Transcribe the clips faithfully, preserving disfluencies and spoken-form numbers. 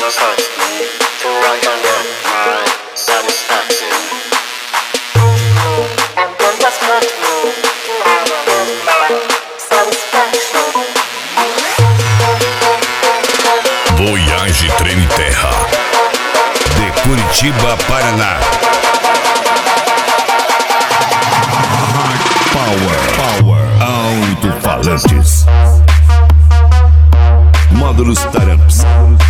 just hurts me till I can get my satisfaction. And then just hurts me till I can get my satisfaction. Voyage Trem Terra, de Curitiba, Paraná. Power, power, alto-falantes. Módulos Taramps.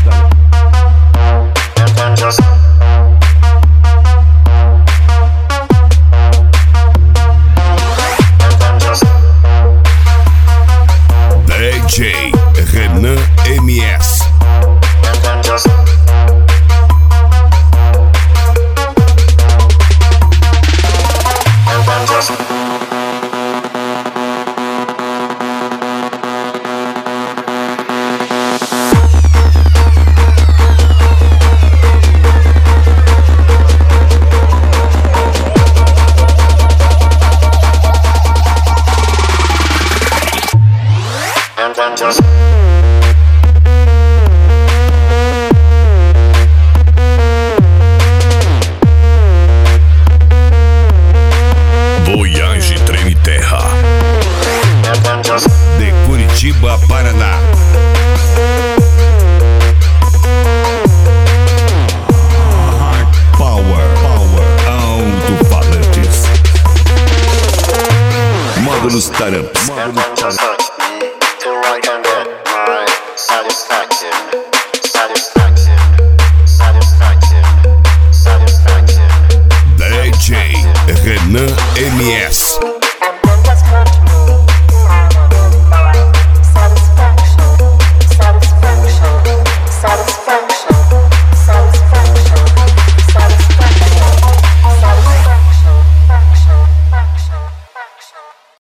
D J Renan M S. Voyage Trem Terra, de Curitiba, Paraná. Power, power, alto-falantes. Módulos Taramps. Satisfaction, satisfaction, satisfaction, satisfaction. D J Renan M S.